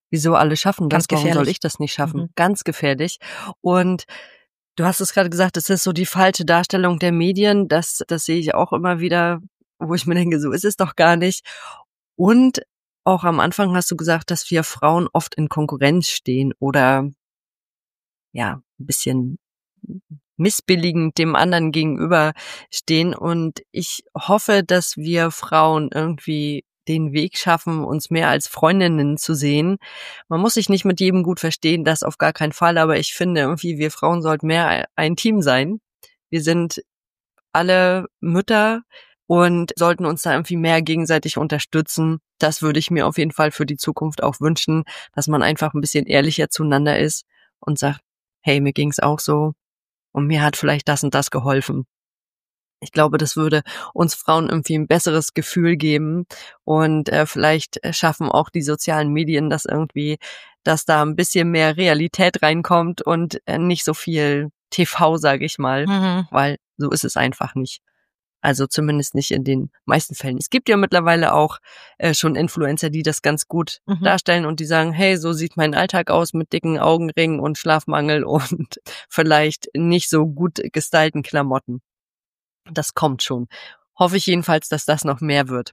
wieso alle schaffen das, Ganz warum soll gefährlich. ich das nicht schaffen? Ganz gefährlich. Und du hast es gerade gesagt, es ist so die falsche Darstellung der Medien, das sehe ich auch immer wieder, wo ich mir denke, so ist es doch gar nicht. Und auch am Anfang hast du gesagt, dass wir Frauen oft in Konkurrenz stehen oder ja, ein bisschen missbilligend dem anderen gegenüber stehen. Und ich hoffe, dass wir Frauen irgendwie den Weg schaffen, uns mehr als Freundinnen zu sehen. Man muss sich nicht mit jedem gut verstehen, das auf gar keinen Fall, aber ich finde irgendwie, wir Frauen sollten mehr ein Team sein. Wir sind alle Mütter und sollten uns da irgendwie mehr gegenseitig unterstützen. Das würde ich mir auf jeden Fall für die Zukunft auch wünschen, dass man einfach ein bisschen ehrlicher zueinander ist und sagt, hey, mir ging's auch so und mir hat vielleicht das und das geholfen. Ich glaube, das würde uns Frauen irgendwie ein besseres Gefühl geben und vielleicht schaffen auch die sozialen Medien das irgendwie, dass da ein bisschen mehr Realität reinkommt und nicht so viel TV, sage ich mal, Mhm. weil so ist es einfach nicht. Also zumindest nicht in den meisten Fällen. Es gibt ja mittlerweile auch schon Influencer, die das ganz gut Mhm. darstellen und die sagen, hey, so sieht mein Alltag aus mit dicken Augenringen und Schlafmangel und vielleicht nicht so gut gestylten Klamotten. Das kommt schon. Hoffe ich jedenfalls, dass das noch mehr wird.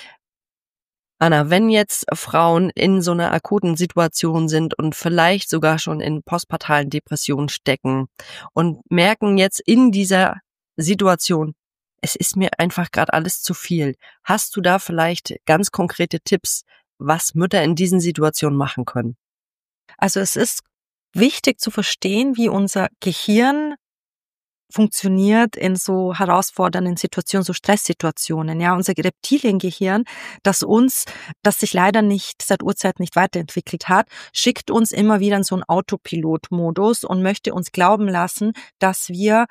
Anna, wenn jetzt Frauen in so einer akuten Situation sind und vielleicht sogar schon in postpartalen Depressionen stecken und merken jetzt in dieser Situation, es ist mir einfach gerade alles zu viel. Hast du da vielleicht ganz konkrete Tipps, was Mütter in diesen Situationen machen können? Also es ist wichtig zu verstehen, wie unser Gehirn funktioniert in so herausfordernden Situationen, so Stresssituationen. Ja, unser Reptiliengehirn, das sich leider nicht seit Urzeit nicht weiterentwickelt hat, schickt uns immer wieder in so einen Autopilot-Modus und möchte uns glauben lassen, dass wir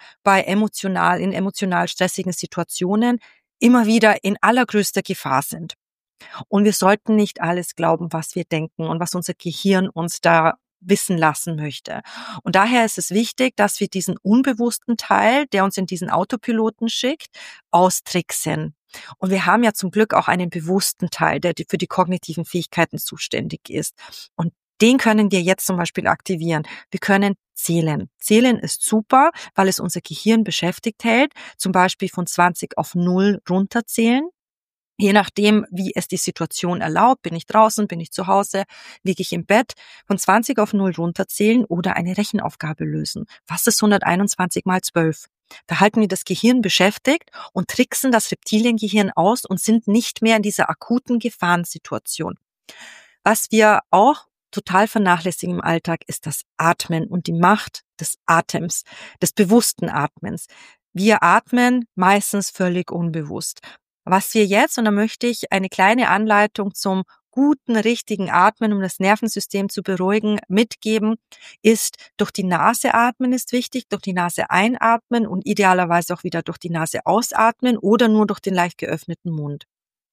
in emotional stressigen Situationen immer wieder in allergrößter Gefahr sind. Und wir sollten nicht alles glauben, was wir denken und was unser Gehirn uns da wissen lassen möchte. Und daher ist es wichtig, dass wir diesen unbewussten Teil, der uns in diesen Autopiloten schickt, austricksen. Und wir haben ja zum Glück auch einen bewussten Teil, der für die kognitiven Fähigkeiten zuständig ist. Und den können wir jetzt zum Beispiel aktivieren. Wir können zählen. Zählen ist super, weil es unser Gehirn beschäftigt hält. Zum Beispiel von 20 auf 0 runterzählen. Je nachdem, wie es die Situation erlaubt, bin ich draußen, bin ich zu Hause, liege ich im Bett, von 20 auf 0 runterzählen oder eine Rechenaufgabe lösen. Was ist 121 mal 12? Da halten wir das Gehirn beschäftigt und tricksen das Reptiliengehirn aus und sind nicht mehr in dieser akuten Gefahrensituation. Was wir auch total vernachlässigen im Alltag, ist das Atmen und die Macht des Atems, des bewussten Atmens. Wir atmen meistens völlig unbewusst. Was wir jetzt, und da möchte ich eine kleine Anleitung zum guten, richtigen Atmen, um das Nervensystem zu beruhigen, mitgeben, ist durch die Nase atmen ist wichtig, durch die Nase einatmen und idealerweise auch wieder durch die Nase ausatmen oder nur durch den leicht geöffneten Mund.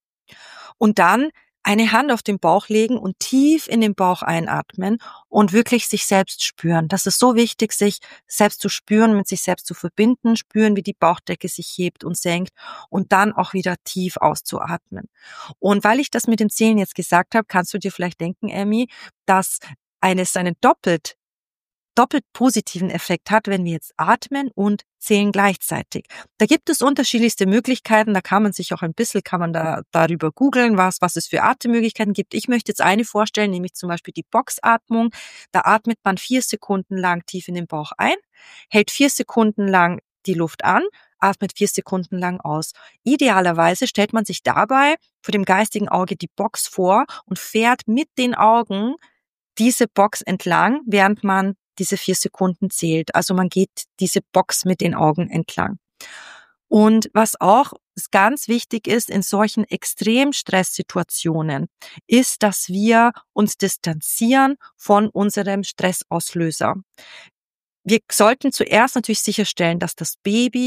Und dann eine Hand auf den Bauch legen und tief in den Bauch einatmen und wirklich sich selbst spüren. Das ist so wichtig, sich selbst zu spüren, mit sich selbst zu verbinden, spüren, wie die Bauchdecke sich hebt und senkt und dann auch wieder tief auszuatmen. Und weil ich das mit dem Zählen jetzt gesagt habe, kannst du dir vielleicht denken, Emmy, dass es einen doppelt positiven Effekt hat, wenn wir jetzt atmen und zählen gleichzeitig. Da gibt es unterschiedlichste Möglichkeiten, da kann man sich auch darüber googeln, was es für Atemmöglichkeiten gibt. Ich möchte jetzt eine vorstellen, nämlich zum Beispiel die Boxatmung. Da atmet man 4 Sekunden lang tief in den Bauch ein, hält 4 Sekunden lang die Luft an, atmet 4 Sekunden lang aus. Idealerweise stellt man sich dabei vor dem geistigen Auge die Box vor und fährt mit den Augen diese Box entlang, während man diese 4 Sekunden zählt. Also man geht diese Box mit den Augen entlang. Und was auch ganz wichtig ist in solchen Extremstresssituationen, ist, dass wir uns distanzieren von unserem Stressauslöser. Wir sollten zuerst natürlich sicherstellen, dass das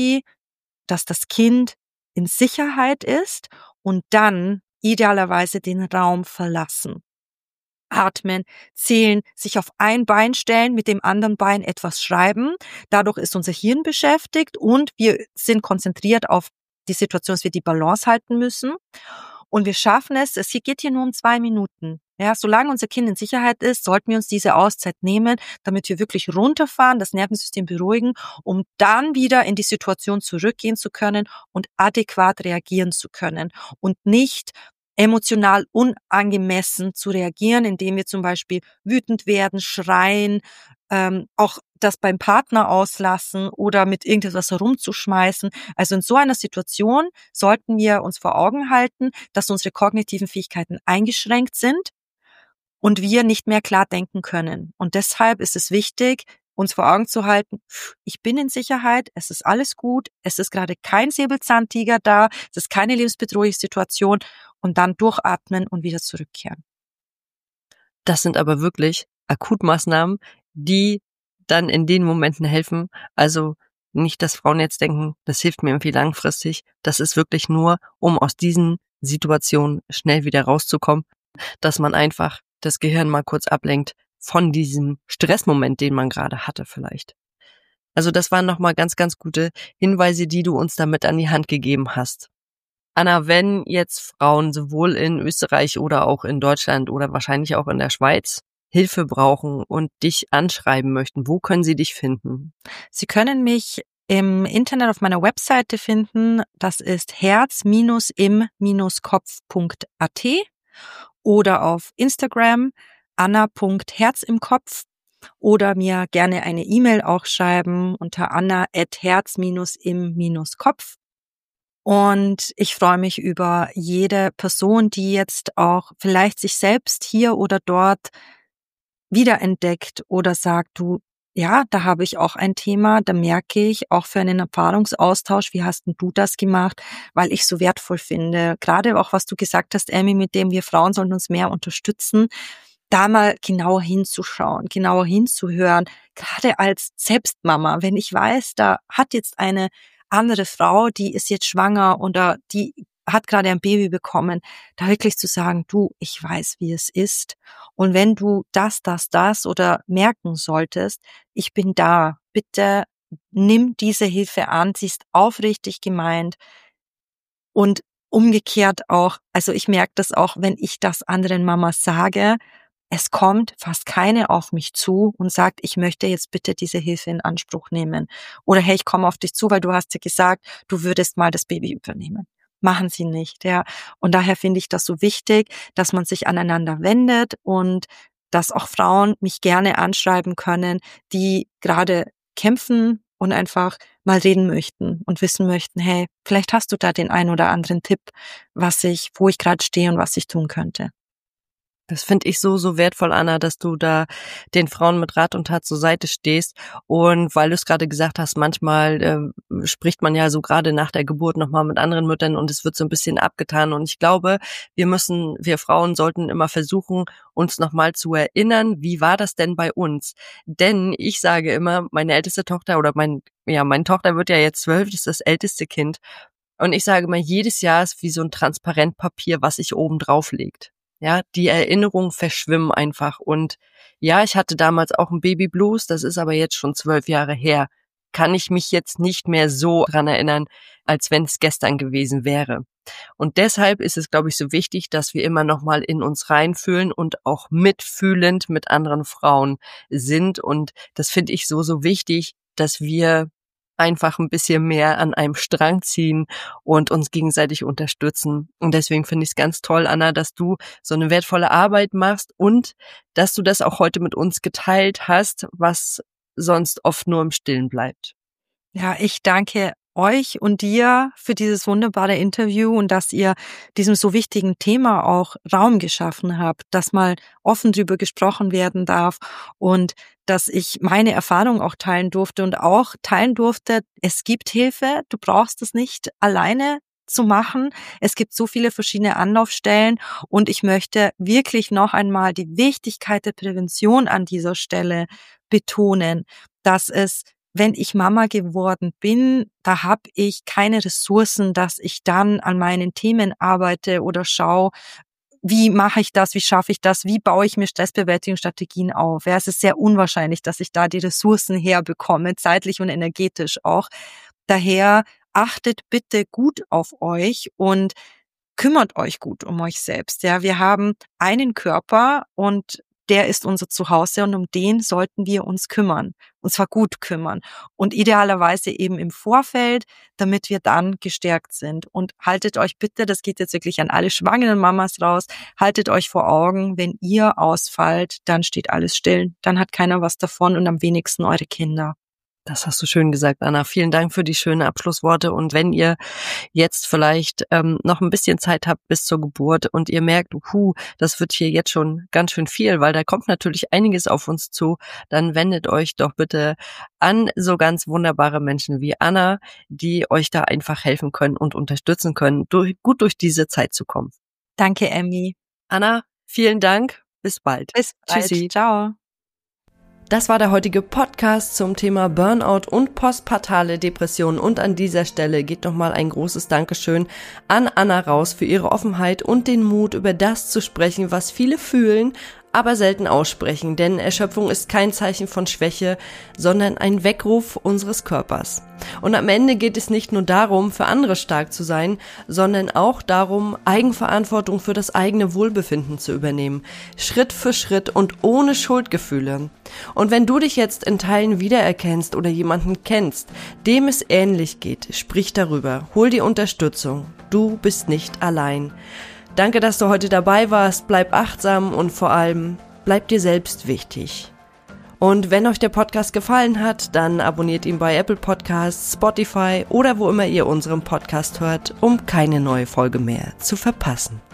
Kind in Sicherheit ist und dann idealerweise den Raum verlassen. Atmen, zählen, sich auf ein Bein stellen, mit dem anderen Bein etwas schreiben. Dadurch ist unser Hirn beschäftigt und wir sind konzentriert auf die Situation, dass wir die Balance halten müssen. Und wir schaffen es geht hier nur um 2 Minuten. Ja, solange unser Kind in Sicherheit ist, sollten wir uns diese Auszeit nehmen, damit wir wirklich runterfahren, das Nervensystem beruhigen, um dann wieder in die Situation zurückgehen zu können und adäquat reagieren zu können und nicht emotional unangemessen zu reagieren, indem wir zum Beispiel wütend werden, schreien, auch das beim Partner auslassen oder mit irgendetwas herumzuschmeißen. Also in so einer Situation sollten wir uns vor Augen halten, dass unsere kognitiven Fähigkeiten eingeschränkt sind und wir nicht mehr klar denken können. Und deshalb ist es wichtig, uns vor Augen zu halten, ich bin in Sicherheit, es ist alles gut, es ist gerade kein Säbelzahntiger da, es ist keine lebensbedrohliche Situation und dann durchatmen und wieder zurückkehren. Das sind aber wirklich Akutmaßnahmen, die dann in den Momenten helfen. Also nicht, dass Frauen jetzt denken, das hilft mir irgendwie langfristig. Das ist wirklich nur, um aus diesen Situationen schnell wieder rauszukommen, dass man einfach das Gehirn mal kurz ablenkt von diesem Stressmoment, den man gerade hatte vielleicht. Also das waren nochmal ganz, ganz gute Hinweise, die du uns damit an die Hand gegeben hast. Anna, wenn jetzt Frauen sowohl in Österreich oder auch in Deutschland oder wahrscheinlich auch in der Schweiz Hilfe brauchen und dich anschreiben möchten, wo können sie dich finden? Sie können mich im Internet auf meiner Webseite finden. Das ist herz-im-kopf.at oder auf Instagram anna.herzimkopf oder mir gerne eine E-Mail auch schreiben unter anna@herz-im-kopf. Und ich freue mich über jede Person, die jetzt auch vielleicht sich selbst hier oder dort wiederentdeckt oder sagt, du, ja, da habe ich auch ein Thema, da merke ich auch für einen Erfahrungsaustausch, wie hast denn du das gemacht, weil ich so wertvoll finde. Gerade auch, was du gesagt hast, Emmy, mit dem wir Frauen sollten uns mehr unterstützen, da mal genauer hinzuschauen, genauer hinzuhören, gerade als Selbstmama, wenn ich weiß, da hat jetzt eine andere Frau, die ist jetzt schwanger oder die hat gerade ein Baby bekommen, da wirklich zu sagen, du, ich weiß, wie es ist. Und wenn du das oder merken solltest, ich bin da, bitte nimm diese Hilfe an, sie ist aufrichtig gemeint. Und umgekehrt auch, also ich merke das auch, wenn ich das anderen Mamas sage, es kommt fast keine auf mich zu und sagt, ich möchte jetzt bitte diese Hilfe in Anspruch nehmen. Oder hey, ich komme auf dich zu, weil du hast ja gesagt, du würdest mal das Baby übernehmen. Machen sie nicht, ja. Und daher finde ich das so wichtig, dass man sich aneinander wendet und dass auch Frauen mich gerne anschreiben können, die gerade kämpfen und einfach mal reden möchten und wissen möchten, hey, vielleicht hast du da den einen oder anderen Tipp, wo ich gerade stehe und was ich tun könnte. Das finde ich so, so wertvoll, Anna, dass du da den Frauen mit Rat und Tat zur Seite stehst. Und weil du es gerade gesagt hast, manchmal spricht man ja so gerade nach der Geburt nochmal mit anderen Müttern und es wird so ein bisschen abgetan. Und ich glaube, wir Frauen sollten immer versuchen, uns nochmal zu erinnern, wie war das denn bei uns? Denn ich sage immer, meine älteste Tochter oder meine Tochter wird ja jetzt 12, das ist das älteste Kind. Und ich sage immer, jedes Jahr ist wie so ein Transparentpapier, was sich oben drauf legt. Ja, die Erinnerungen verschwimmen einfach. Und ja, ich hatte damals auch einen Babyblues, das ist aber jetzt schon 12 Jahre her. Kann ich mich jetzt nicht mehr so dran erinnern, als wenn es gestern gewesen wäre. Und deshalb ist es, glaube ich, so wichtig, dass wir immer noch mal in uns reinfühlen und auch mitfühlend mit anderen Frauen sind. Und das finde ich so, so wichtig, dass wir einfach ein bisschen mehr an einem Strang ziehen und uns gegenseitig unterstützen. Und deswegen finde ich es ganz toll, Anna, dass du so eine wertvolle Arbeit machst und dass du das auch heute mit uns geteilt hast, was sonst oft nur im Stillen bleibt. Ja, ich danke euch und dir für dieses wunderbare Interview und dass ihr diesem so wichtigen Thema auch Raum geschaffen habt, dass mal offen drüber gesprochen werden darf und dass ich meine Erfahrung auch teilen durfte und auch teilen durfte, es gibt Hilfe, du brauchst es nicht alleine zu machen. Es gibt so viele verschiedene Anlaufstellen und ich möchte wirklich noch einmal die Wichtigkeit der Prävention an dieser Stelle betonen, dass es, wenn ich Mama geworden bin, da habe ich keine Ressourcen, dass ich dann an meinen Themen arbeite oder schaue, wie mache ich das, wie schaffe ich das, wie baue ich mir Stressbewältigungsstrategien auf. Ja, es ist sehr unwahrscheinlich, dass ich da die Ressourcen herbekomme, zeitlich und energetisch auch. Daher achtet bitte gut auf euch und kümmert euch gut um euch selbst. Ja, wir haben einen Körper und der ist unser Zuhause und um den sollten wir uns kümmern. Und zwar gut kümmern. Und idealerweise eben im Vorfeld, damit wir dann gestärkt sind. Und haltet euch bitte, das geht jetzt wirklich an alle schwangeren Mamas raus, haltet euch vor Augen, wenn ihr ausfallt, dann steht alles still. Dann hat keiner was davon und am wenigsten eure Kinder. Das hast du schön gesagt, Anna. Vielen Dank für die schönen Abschlussworte. Und wenn ihr jetzt vielleicht noch ein bisschen Zeit habt bis zur Geburt und ihr merkt, das wird hier jetzt schon ganz schön viel, weil da kommt natürlich einiges auf uns zu, dann wendet euch doch bitte an so ganz wunderbare Menschen wie Anna, die euch da einfach helfen können und unterstützen können, gut durch diese Zeit zu kommen. Danke, Emmy. Anna, vielen Dank. Bis bald. Bis bald. Tschüssi. Ciao. Das war der heutige Podcast zum Thema Burnout und postpartale Depression. Und an dieser Stelle geht nochmal ein großes Dankeschön an Anna raus für ihre Offenheit und den Mut, über das zu sprechen, was viele fühlen, aber selten aussprechen. Denn Erschöpfung ist kein Zeichen von Schwäche, sondern ein Weckruf unseres Körpers. Und am Ende geht es nicht nur darum, für andere stark zu sein, sondern auch darum, Eigenverantwortung für das eigene Wohlbefinden zu übernehmen. Schritt für Schritt und ohne Schuldgefühle. Und wenn du dich jetzt in Teilen wiedererkennst oder jemanden kennst, dem es ähnlich geht, sprich darüber. Hol dir Unterstützung. Du bist nicht allein. Danke, dass du heute dabei warst. Bleib achtsam und vor allem bleib dir selbst wichtig. Und wenn euch der Podcast gefallen hat, dann abonniert ihn bei Apple Podcasts, Spotify oder wo immer ihr unseren Podcast hört, um keine neue Folge mehr zu verpassen.